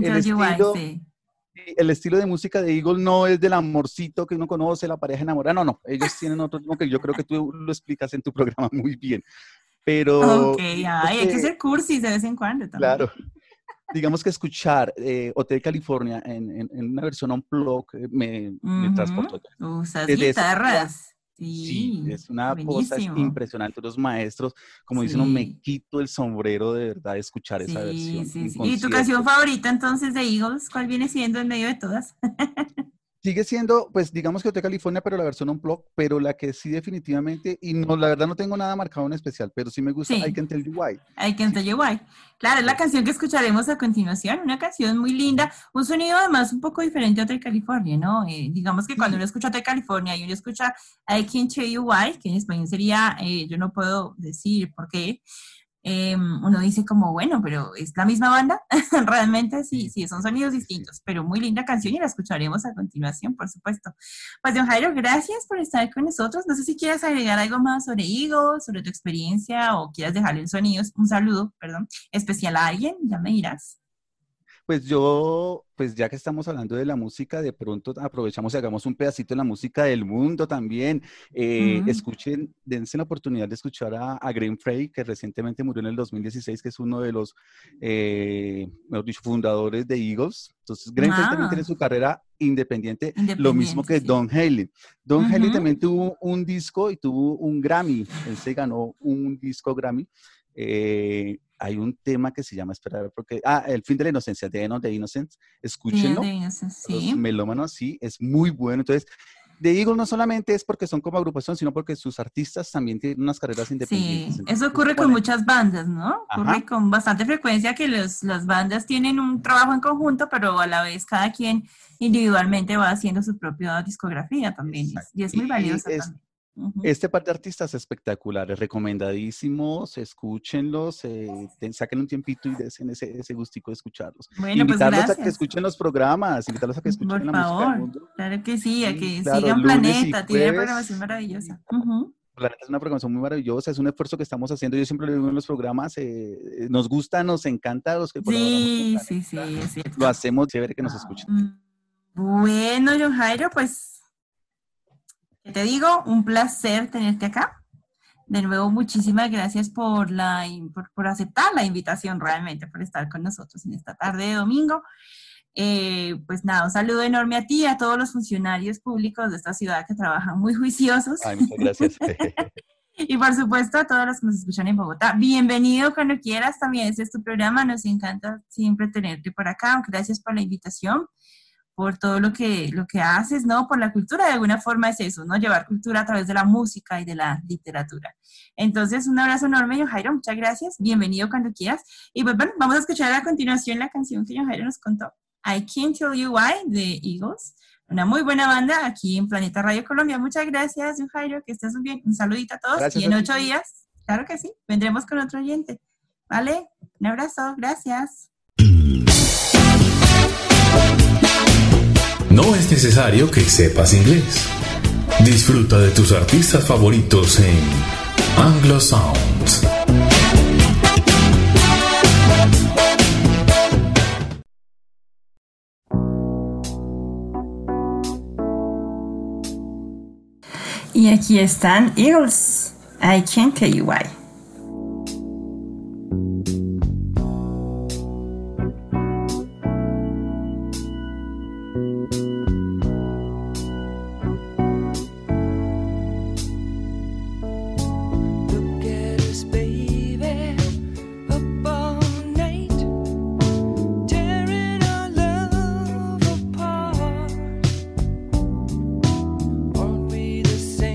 el estilo de música de Eagles no es del amorcito que uno conoce, la pareja enamorada, no, ellos tienen otro ritmo que yo creo que tú lo explicas en tu programa muy bien. Pero hay que ser cursis de vez en cuando también. Claro, digamos que escuchar Hotel California en una versión unplugged me transportó. Usas guitarras. Sí, es una cosa impresionante. Los maestros, como dicen, no me quito el sombrero de verdad de escuchar esa versión. ¿Y tu canción favorita entonces de Eagles? ¿Cuál viene siendo en medio de todas? Sigue siendo, pues digamos que Hotel California, pero la versión unplugged, pero la que sí definitivamente, y no, la verdad no tengo nada marcado en especial, pero sí me gusta I Can Tell You Why. I Can Tell You Why. Claro, es la canción que escucharemos a continuación, una canción muy linda, un sonido además un poco diferente a Hotel California, ¿no? Digamos que cuando uno escucha Hotel California y uno escucha I Can Tell You Why, que en español sería yo no puedo decir por qué, uno dice como, bueno, pero es la misma banda. Realmente sí, son sonidos distintos, pero muy linda canción y la escucharemos a continuación, por supuesto. Pues, don Jairo, gracias por estar con nosotros. No sé si quieres agregar algo más sobre Eagles, sobre tu experiencia, o quieras dejarle un saludo especial a alguien, ya me dirás. Pues yo, pues ya que estamos hablando de la música, de pronto aprovechamos y hagamos un pedacito de la música del mundo también. Escuchen, dense la oportunidad de escuchar a Glenn Frey, que recientemente murió en el 2016, que es uno de los, mejor dicho, fundadores de Eagles. Entonces, Glenn Frey también tiene su carrera independiente, lo mismo que Don Henley. Don Henley también tuvo un disco y tuvo un Grammy. Él se ganó un disco Grammy. Hay un tema que se llama, El fin de la inocencia, The End of the Innocence, escúchenlo, los melómanos, sí, es muy bueno. Entonces, The Eagles no solamente es porque son como agrupación, sino porque sus artistas también tienen unas carreras independientes. Sí, eso ocurre con muchas bandas, ¿no? Ocurre con bastante frecuencia que las bandas tienen un trabajo en conjunto, pero a la vez cada quien individualmente va haciendo su propia discografía también, y es muy valiosa también. Este par de artistas espectaculares, recomendadísimos, escúchenlos, saquen un tiempito y den ese gustico de escucharlos. Bueno, invitarlos pues a que escuchen los programas, invitarlos a que escuchen la música del mundo. Claro que sí, a que sigan Planeta, tiene una programación maravillosa. Planeta es una programación muy maravillosa, es un esfuerzo que estamos haciendo, yo siempre lo digo en los programas, nos gusta, nos encanta a los que colaboramos. Sí, es cierto. Lo hacemos, chévere que nos escuchen. Bueno, John Jairo, pues te digo, un placer tenerte acá. De nuevo, muchísimas gracias por aceptar la invitación, realmente, por estar con nosotros en esta tarde de domingo. Pues nada, un saludo enorme a ti y a todos los funcionarios públicos de esta ciudad que trabajan muy juiciosos. Ay, muchas gracias. Y por supuesto a todos los que nos escuchan en Bogotá. Bienvenido cuando quieras, también este es tu programa, nos encanta siempre tenerte por acá. Gracias por la invitación, por todo lo que haces, ¿no? Por la cultura, de alguna forma es eso, ¿no? Llevar cultura a través de la música y de la literatura. Entonces, un abrazo enorme, John Jairo, muchas gracias, bienvenido cuando quieras. Y pues bueno, vamos a escuchar a continuación la canción que John Jairo nos contó, I Can't Tell You Why, de Eagles, una muy buena banda aquí en Planeta Radio Colombia. Muchas gracias, John Jairo, que estés muy bien, un saludito a todos, gracias, y en 8 días, claro que sí, vendremos con otro oyente, ¿vale? Un abrazo, gracias. No es necesario que sepas inglés. Disfruta de tus artistas favoritos en Anglo Sounds. Y aquí están Eagles, I Can't Tell You Why.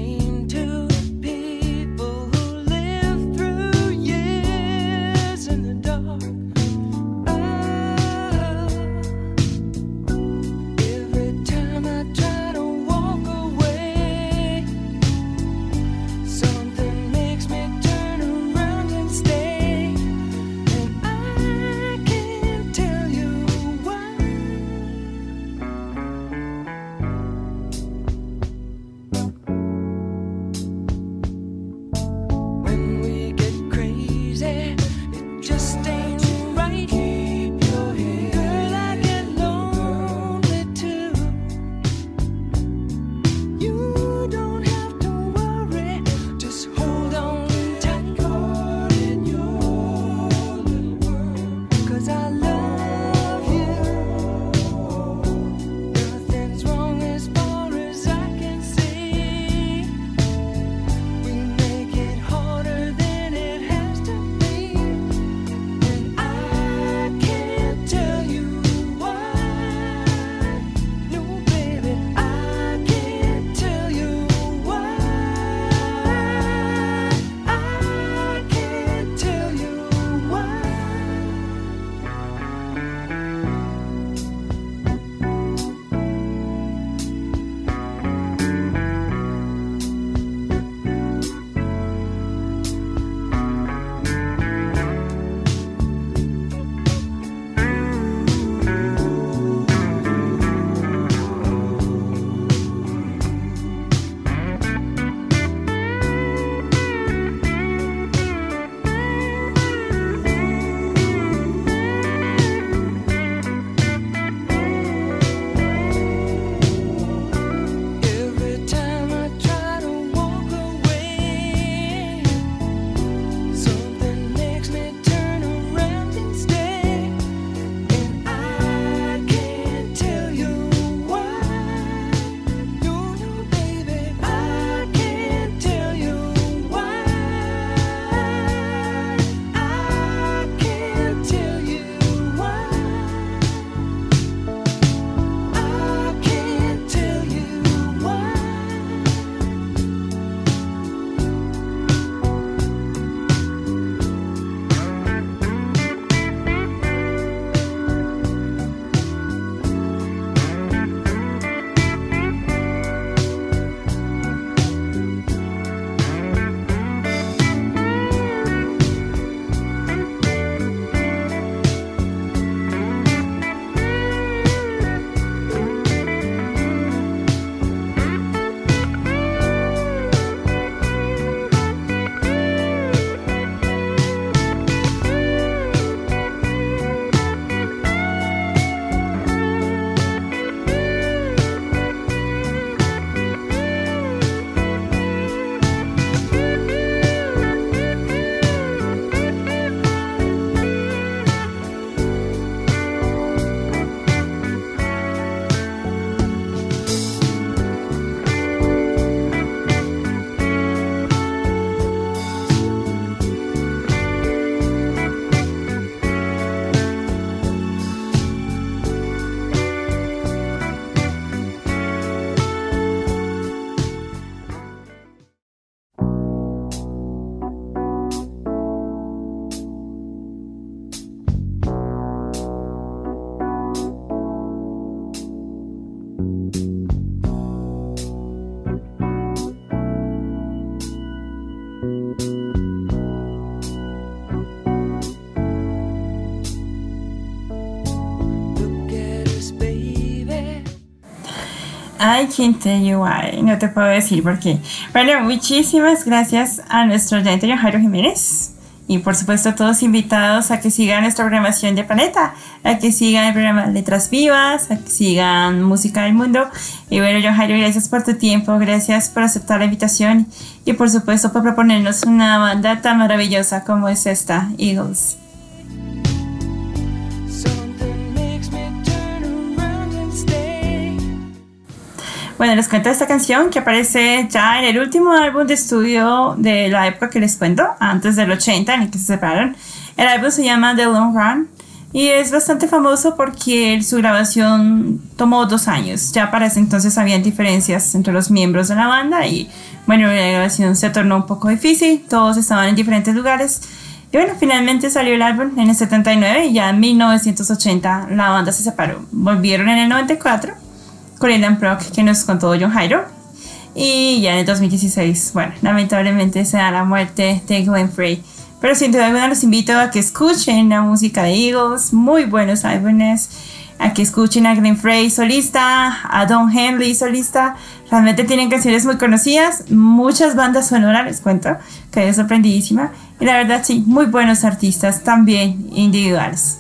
In the I can't tell you why. No te puedo decir por qué. Bueno, muchísimas gracias a nuestro oyente John Jairo Jiménez. Y por supuesto, todos invitados a que sigan nuestra programación de Planeta, a que sigan el programa Letras Vivas, a que sigan Música del Mundo. Y bueno, John Jairo, gracias por tu tiempo, gracias por aceptar la invitación y por supuesto por proponernos una banda tan maravillosa como es esta, Eagles. Bueno, les cuento esta canción que aparece ya en el último álbum de estudio de la época que les cuento, antes del 80 en el que se separaron. El álbum se llama The Long Run y es bastante famoso porque su grabación tomó 2 años. Ya para ese entonces habían diferencias entre los miembros de la banda y bueno, la grabación se tornó un poco difícil, todos estaban en diferentes lugares. Y bueno, finalmente salió el álbum en el 79 y ya en 1980 la banda se separó. Volvieron en el 94 con el Proc que nos contó John Jairo. Y ya en el 2016, bueno, lamentablemente se da la muerte de Glenn Frey. Pero sin duda alguna los invito a que escuchen la música de Eagles, muy buenos álbumes, a que escuchen a Glenn Frey solista, a Don Henley solista. Realmente tienen canciones muy conocidas, muchas bandas sonoras, les cuento, quedé sorprendidísima. Y la verdad sí, muy buenos artistas también individuales.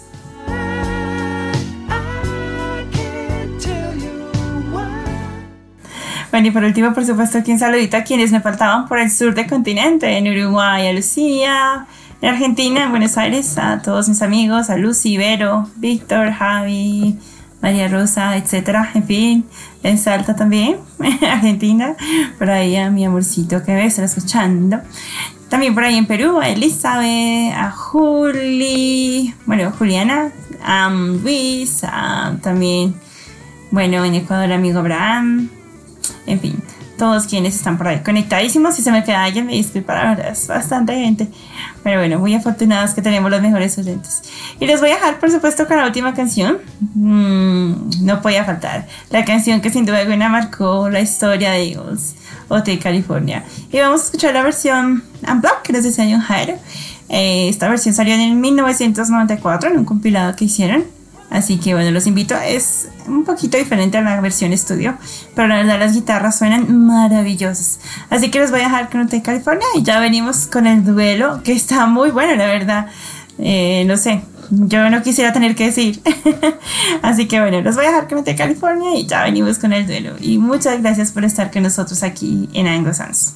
Bueno, y por último, por supuesto, aquí un saludito a quienes me faltaban por el sur del continente, en Uruguay, a Lucía, en Argentina, en Buenos Aires, a todos mis amigos, a Lucy, Vero, Víctor, Javi, María Rosa, etcétera, en fin, en Salta también, Argentina, por ahí a mi amorcito que me está escuchando. También por ahí en Perú, a Elizabeth, a Juli, bueno, Juliana, a Luis, también, bueno, en Ecuador, amigo Abraham. En fin, todos quienes están por ahí conectadísimos. Si se me queda alguien, me disculpa, la verdad, es bastante gente. Pero bueno, muy afortunados que tenemos los mejores oyentes. Y les voy a dejar, por supuesto, con la última canción. No podía faltar. La canción que sin duda alguna marcó la historia de Eagles, Hotel California. Y vamos a escuchar la versión Unplugged, que nos decía John Jairo. Esta versión salió en 1994 en un compilado que hicieron. Así que bueno, los invito, es un poquito diferente a la versión estudio, pero la verdad las guitarras suenan maravillosas. Así que les voy a dejar con Hotel California y ya venimos con el duelo, que está muy bueno, la verdad. No sé, yo no quisiera tener que decir. Así que bueno, los voy a dejar con Hotel California y ya venimos con el duelo. Y muchas gracias por estar con nosotros aquí en Anglo Sounds.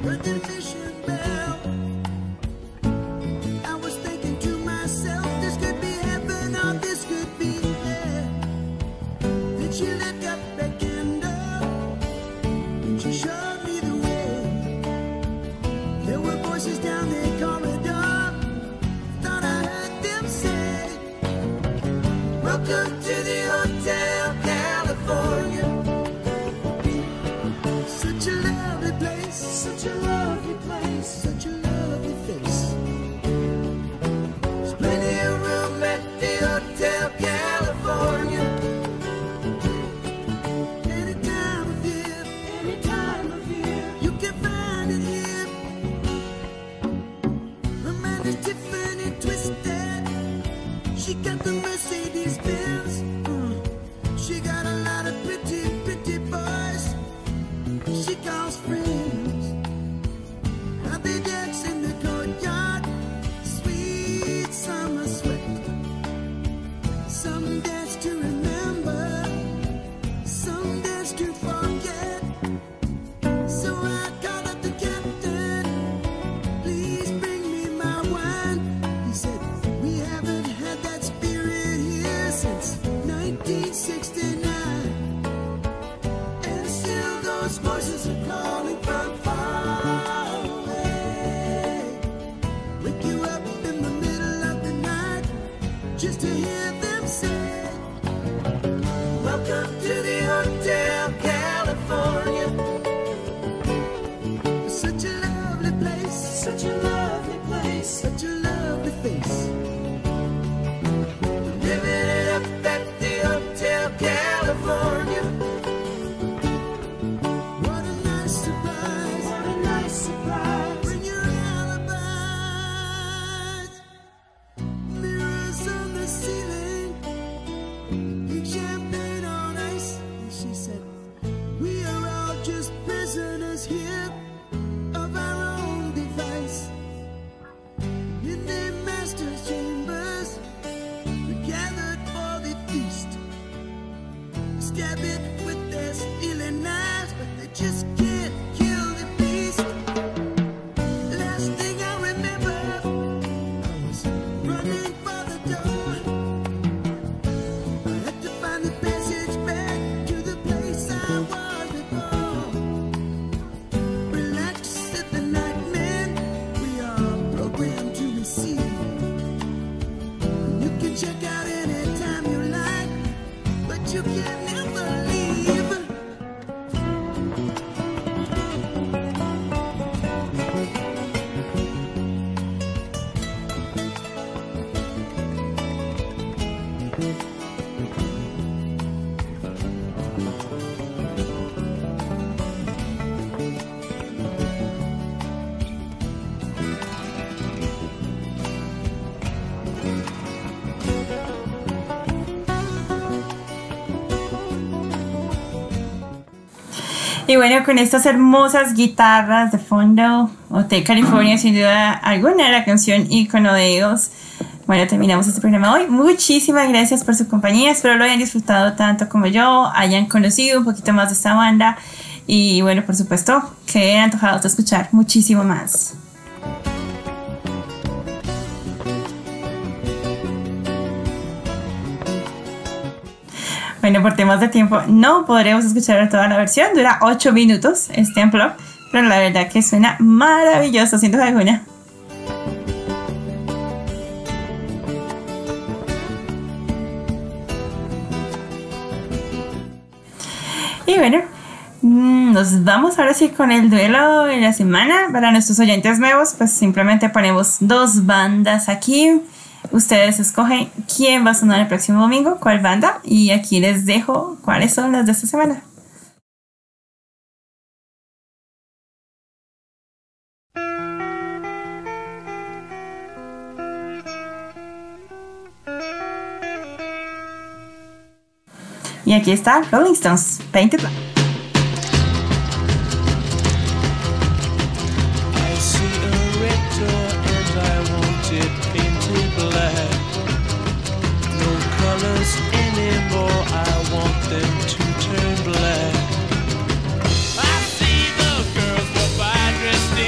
heard the mission bell. I was thinking to myself, this could be heaven or this could be hell. Then she lit up the candle, she showed me the way. There were voices down the corridor, thought I heard them say, welcome to the Hotel California. Such a lovely place, such a lovely place, such a lovely face. There's plenty of room at the Hotel California. Any time of year, you can find it here. Romantic Tiffany twisted, she got the Mercedes Benz. She got a lot of pretty, pretty boys she calls friends. Happy decks in the courtyard, sweet summer sweat. Some dance to remember, some dance to forget. So I called up the captain, please bring me my wine. He said, we haven't had that spirit here since 1969. And still those voices are calling from far away. Wake you up in the middle of the night just to hear them say, welcome to the Hotel California. Such a lovely place, such a lovely place, such a lovely face. Living it up at the Hotel California. What a nice surprise, what a nice surprise. Bring your alibis. Mirrors on the ceiling, big champagne on ice. And she said, we are all just prisoners here of our own device. In their master's chambers, we gathered for the feast. Stab it with their stealing knives, but they just can't kill the beast. Last thing I remember, I was running for the door. I had to find the passage back to the place I was before. Relax, said the nightman, we are programmed to receive. You can check out anytime you like, but you can never leave. Y bueno, con estas hermosas guitarras de fondo, Hotel California, sin duda alguna, la canción ícono de ellos. Bueno, terminamos este programa hoy. Muchísimas gracias por su compañía. Espero lo hayan disfrutado tanto como yo, hayan conocido un poquito más de esta banda y bueno, por supuesto, que antojados de escuchar muchísimo más. Bueno, por temas de tiempo no podremos escuchar toda la versión. Dura 8 minutos este unplug, pero la verdad que suena maravilloso, sin duda alguna. Y bueno, nos vamos ahora sí con el duelo de la semana. Para nuestros oyentes nuevos, pues simplemente ponemos 2 bandas aquí. Ustedes escogen quién va a sonar el próximo domingo, cuál banda, y aquí les dejo cuáles son las de esta semana. Y aquí está Rolling Stones, Painted Black. I see a red door and I want it painted black. No colors anymore, I want them to turn black. I see the girls go by dressed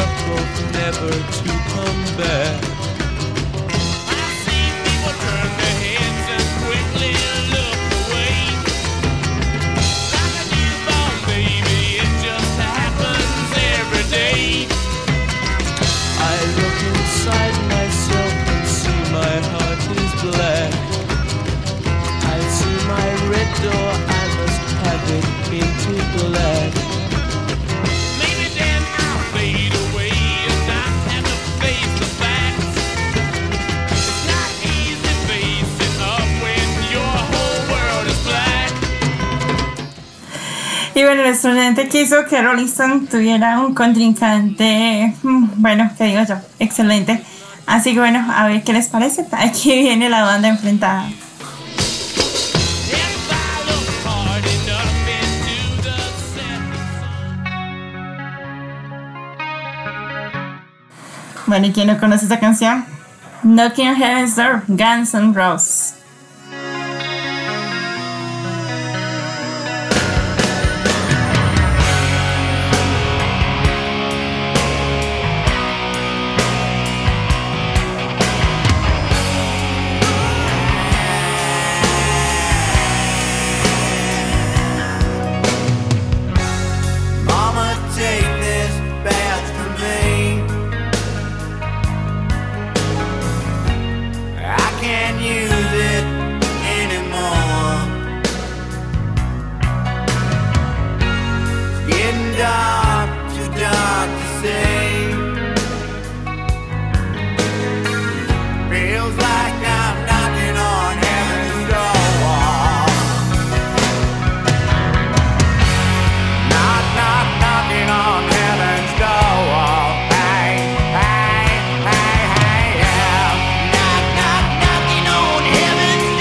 left both never to come back. I see people turn their heads and quickly look away. Like a newborn baby, it just happens every day. I look inside myself and see my heart is black. I see my red door, I must have it painted black. Maybe then I'll fade away and not have to face the facts. It's not easy facing up when your whole world is black. Y bueno, nuestro oyente quiso que Rolling Stone tuviera un contrincante, bueno, ¿qué digo yo? Excelente. Así que bueno, a ver qué les parece. Aquí viene la banda enfrentada. Bueno, ¿y quién no conoce esta canción? Knocking on Heaven's Door, Guns N' Roses. Mama, take this bath from me. I can't use it anymore. It's getting dark, too dark to see. Feels like I'm knocking on heaven's door. Knock, knock, knocking on heaven's door. Hey, hey, hey, hey, yeah. Knock, knock, knocking on heaven's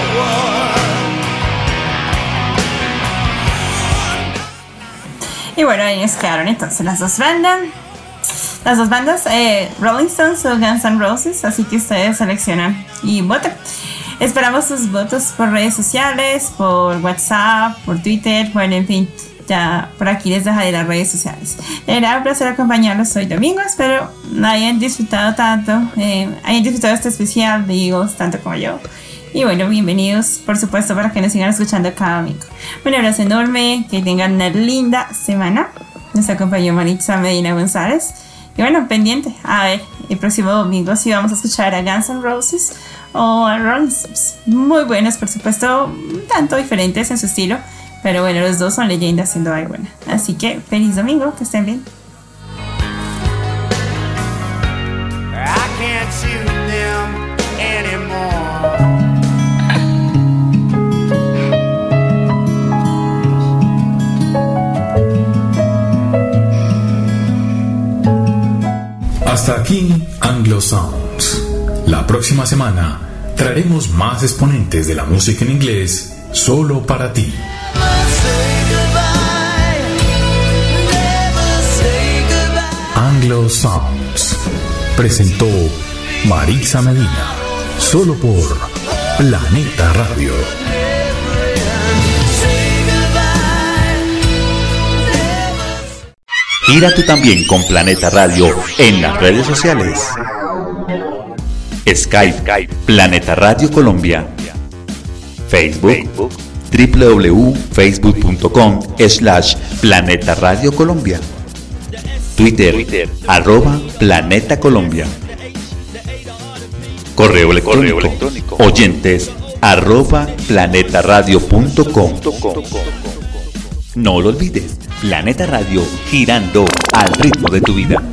door. Y bueno, ahí nos quedaron entonces las dos bandas, Rolling Stones o Guns N' Roses, así que ustedes seleccionan y voten. Esperamos sus votos por redes sociales, por WhatsApp, por Twitter, bueno, en fin, ya por aquí les dejaré las redes sociales. Era un placer acompañarlos hoy domingo, espero hayan disfrutado hayan disfrutado este especial de Eagles tanto como yo. Y bueno, bienvenidos, por supuesto, para que nos sigan escuchando cada domingo. Un abrazo enorme, que tengan una linda semana. Nos acompañó Maritza Medina González. Y bueno, pendiente, a ver, el próximo domingo si vamos a escuchar a Guns N' Roses o a Rolling Stones. Muy buenos, por supuesto, un tanto diferentes en su estilo, pero bueno, los dos son leyendas sin duda alguna. Así que feliz domingo, que estén bien. I can't shoot them anymore. Hasta aquí Anglo Sounds. La próxima semana traeremos más exponentes de la música en inglés solo para ti. Anglo Sounds presentó Maritza Medina, solo por Planeta Radio. Gira tú también con Planeta Radio en las redes sociales. Skype, Planeta Radio Colombia. Facebook, www.facebook.com/Planeta Radio Colombia. Twitter, @Planeta Colombia. Correo electrónico, oyentes @planetaradio.com. No lo olvides, Planeta Radio, girando al ritmo de tu vida.